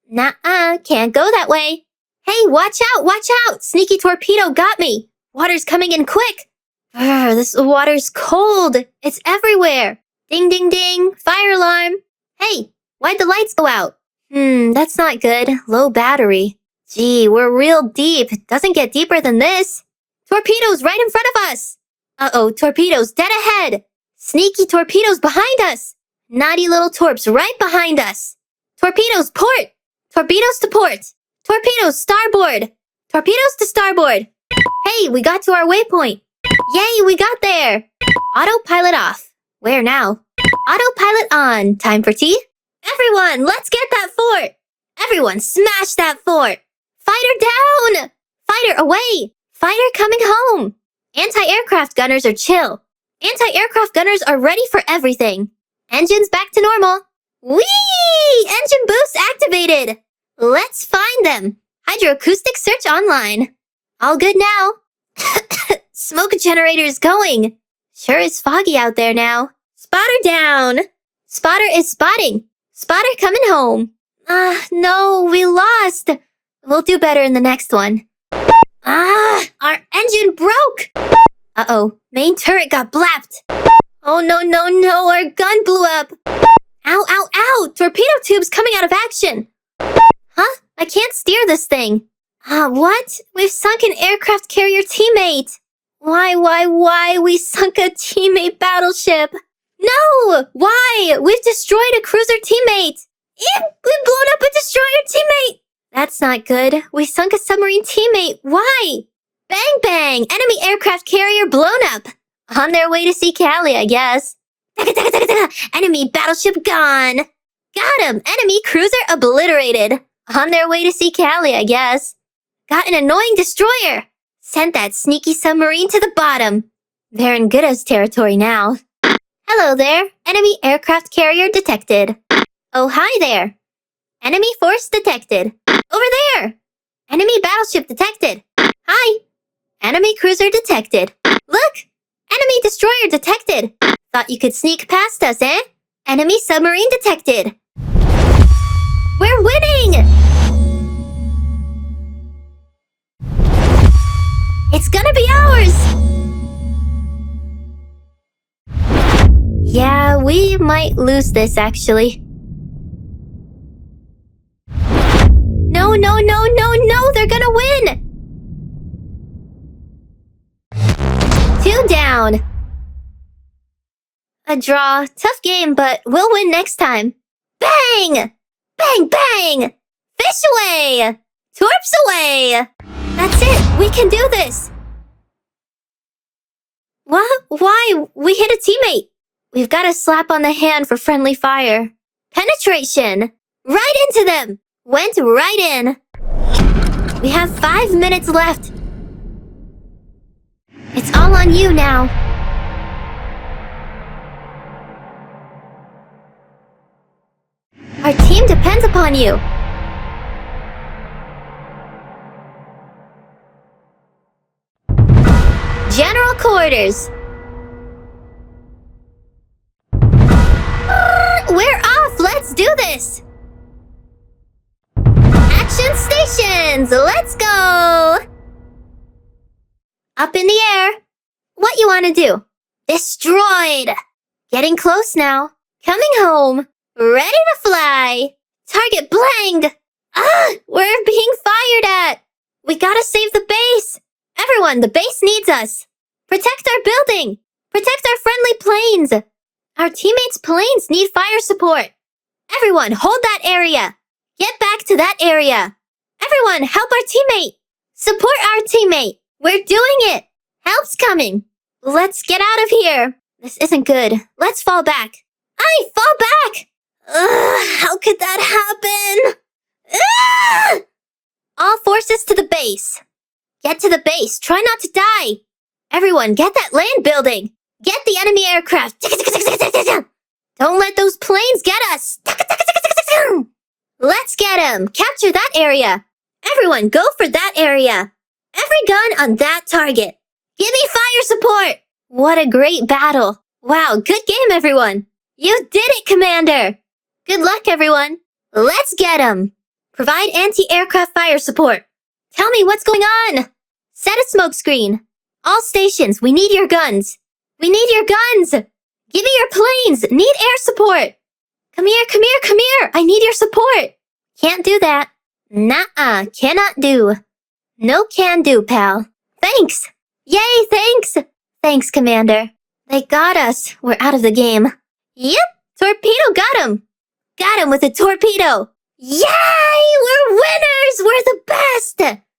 Nuh-uh, can't go that way. Hey, watch out, watch out! Sneaky torpedo got me! Water's coming in quick! This water's cold! It's everywhere! Ding, ding, ding! Fire alarm! Hey, why'd the lights go out? That's not good. Low battery. Gee, we're real deep. Doesn't get deeper than this. Torpedoes right in front of us! Uh-oh, torpedoes dead ahead! Sneaky torpedoes behind us! Naughty little torps right behind us! Torpedoes port! Torpedoes to port! Torpedoes starboard! Torpedoes to starboard! Hey, we got to our waypoint! Yay, we got there! Autopilot off. Where now? Autopilot on. Time for tea? Everyone, let's get that fort! Everyone, smash that fort! Fighter down! Fighter away! Fighter coming home! Anti-aircraft gunners are chill. Anti-aircraft gunners are ready for everything. Engines back to normal. Whee! Engine boost activated! Let's find them. Hydroacoustic search online. All good now. Smoke generator's going. Sure is foggy out there now. Spotter down. Spotter is spotting. Spotter coming home. No, we lost. We'll do better in the next one. Our engine broke. Uh-oh, main turret got blapped. Oh, no, our gun blew up. Ow, ow, ow, torpedo tube's coming out of action. Huh? I can't steer this thing. What? We've sunk an aircraft carrier teammate. Why? We sunk a teammate battleship. No! Why? We've destroyed a cruiser teammate. We've blown up a destroyer teammate. That's not good. We sunk a submarine teammate. Why? Bang, bang! Enemy aircraft carrier blown up. On their way to see Callie, I guess. Enemy battleship gone. Got him! Enemy cruiser obliterated. On their way to see Callie, I guess. Got an annoying destroyer. Sent that sneaky submarine to the bottom. They're in Gooda's territory now. Hello there. Enemy aircraft carrier detected. Oh, hi there. Enemy force detected. Over there. Enemy battleship detected. Hi. Enemy cruiser detected. Look! Enemy destroyer detected. Thought you could sneak past us, eh? Enemy submarine detected. We're winning! It's gonna be ours! Yeah, we might lose this, actually. No, they're gonna win! 2 down. A draw. Tough game, but we'll win next time. Bang! Bang, bang! Fish away! Torps away! That's it! We can do this! What? Why? We hit a teammate! We've got a slap on the hand for friendly fire. Penetration! Right into them! Went right in. We have 5 minutes left. It's all on you now. Our team depends upon you. General quarters. We're off. Let's do this. Action stations. Let's go. Up in the air. What you want to do? Destroyed. Getting close now. Coming home. Ready to fly. Target blanged. We're being fired at. We gotta save the base. Everyone, the base needs us. Protect our building. Protect our friendly planes. Our teammates' planes need fire support. Everyone, hold that area. Get back to that area. Everyone, help our teammate. Support our teammate. We're doing it. Help's coming. Let's get out of here. This isn't good. Let's fall back. Fall back! How could that happen? All forces to the base. Get to the base. Try not to die. Everyone, get that land building. Get the enemy aircraft. Don't let those planes get us. Let's get them. Capture that area. Everyone, go for that area. Every gun on that target. Give me fire support. What a great battle. Wow, good game, everyone. You did it, Commander. Good luck, everyone. Let's get 'em. Provide anti-aircraft fire support. Tell me what's going on. Set a smoke screen. All stations, we need your guns. We need your guns. Give me your planes. Need air support. Come here, come here, come here. I need your support. Can't do that. Nuh-uh, cannot do. No can do, pal. Thanks. Yay, thanks. Thanks, Commander. They got us. We're out of the game. Yep, torpedo got him. Got him with a torpedo. Yay! We're winners! We're the best!